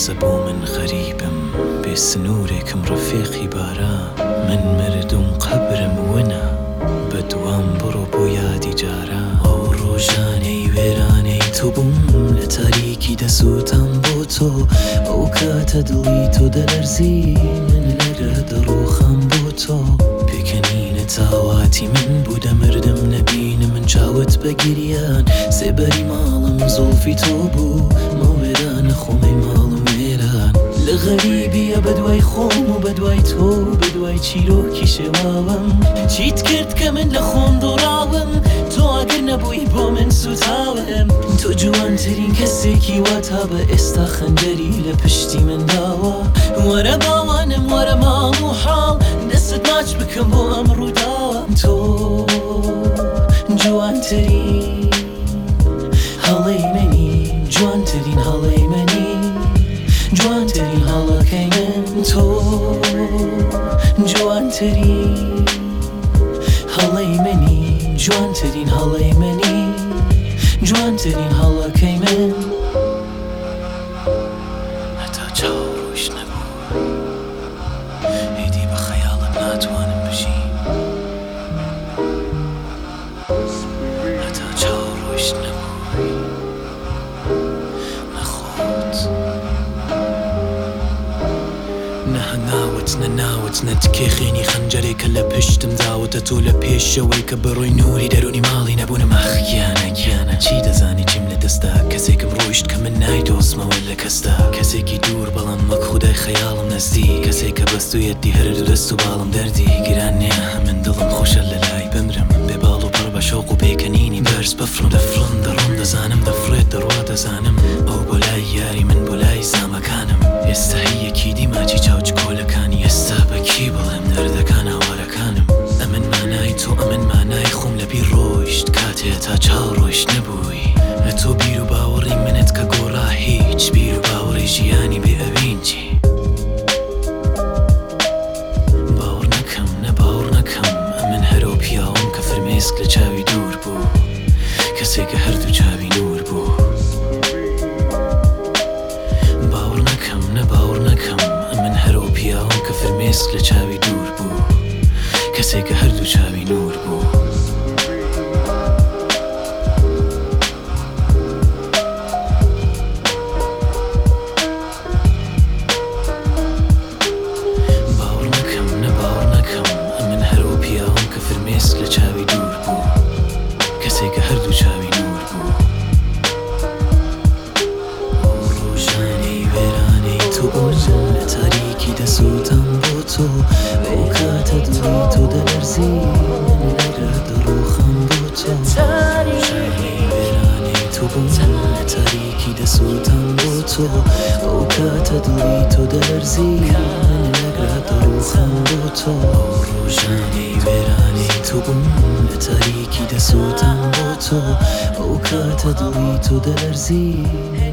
قسە بۆ من غەریبم بێ سنوورێکم ڕەفیقی بارا من مردوم قەبرم ونە بەدوام بڕۆ بۆ یادی جارا ئەو ڕۆژانەی وێرانەی تۆ بووم لە تاریکی دەسووتم بۆ تۆ ئەو کاتە دڵی تۆ دەلەرزی من لەرە دەڕۆخەم بۆ تۆ پێکەنینە تاواتی من بوو دەمردم نەبینە من چاوت بە گریان سێبەری ماڵم زۆڵفی تۆ بوو ماوێرانە خۆمەی ماڵم وێران لە غەریبیە بەدوای خۆم و بەدوای تۆ بەدوای چیرۆکی شێواوم چیت کرد کە من لە خۆم دۆڕاوم تۆ ئەگەر نەبووی بۆ من سوتاوم تۆ جوانترین کەسێکی وا تا بە ئێستا خەنجەری لە پشتی من داوە وەرە باوانم وەرە ماڵ و حاڵ دەستت ماچ بکەم بۆ ئەم ڕووداوم تۆ جوانترین هەڵەی منی جوانترین هەڵەی منی جوانترین هەڵەکەی من تۆ جوانترین هەڵەی منی جوانترین هەڵەی منی جوانترین هەڵەکەی من هەتا چاوڕۆیش نەبوو هیدی بە خەیاڵم ناتوانم بژین هەتا چاوڕۆیش نەبووی نەخۆت نەهەناوت نەناوت نەتکێ خێنی خەنجەرێکە لە پشتم داوتە تۆ لە پێشەوەی کە بەڕۆی نوری دەرونی ماڵی نەبوونم ئەخ گیانە چی دەزانی چیم لە دەستا کەسێکم ڕۆیشت کە من نایدۆزمەوە لە کەستا کەسێکی دوور بەڵام وەک خودای خەیاڵم نەزدیک کەسێکە بەستویەتی هەردوو دەست و باڵم دەردی گران نییە من دڵم خۆشە لە لای بمرم بێ باڵ و پڕ بە شەوق و پێکەنینی بەرز بەفرم دەفڕم دەڕۆم دەزانم دەفرێت دەڕوا دەزانم ئەو بۆ لای یاری من بۆ لای زامەکانم ئێستا هیەکی دیماچی چاوچ کۆلەکانی ئێستا بەکی بڵێم دەردەکان هاوارەکانم ئەمن مانای تۆ ئەمن مانای خۆم لە بیر ڕۆیشت کاتێ تا چاوڕۆیش نەبووی لە تۆ بیر و باوەڕی منت کە گۆڕا هیچ بیر و باوەڕی ژیانی بێ ئەوینجی باوەڕ نەکەم نە باوەڕ نەکەم ئەمن هەرۆ پیاوم کە فرمێسک لە چاوی دوور بوو کەسێکە هەردوو چاوی نور بوو باوەڕ نەکەم نە باوەڕ نەکەم ئەمن هەرۆ پیاوم کە فرمێسک لە چاوی دوور بوو کەسێکە هەردوو چاوی نور بوو لە چاوی دوور بوو کەسێکە هەردوو چاوی نور بوو ڕۆژانەی وێرانەی تۆ بۆژم لە تاریکی دەسووتم بۆ تۆ ئەو کاتە دڵی تۆ دەلەرزی من لەرە دەڕۆخەم بۆ تۆ ڕۆژانەی وێرانەی تۆ بۆژم لە تاریکی دەسووتم بۆ تۆ ئەو کاتە دڵی تۆ دەلەرزی من لەرە دەڕۆخەم بۆ تۆ ڕۆژانەی وێرانەی تۆ بووم لە تاریکی دەسووتم بۆ تۆ ئەو کاتە دڵی تۆ دەلەرزی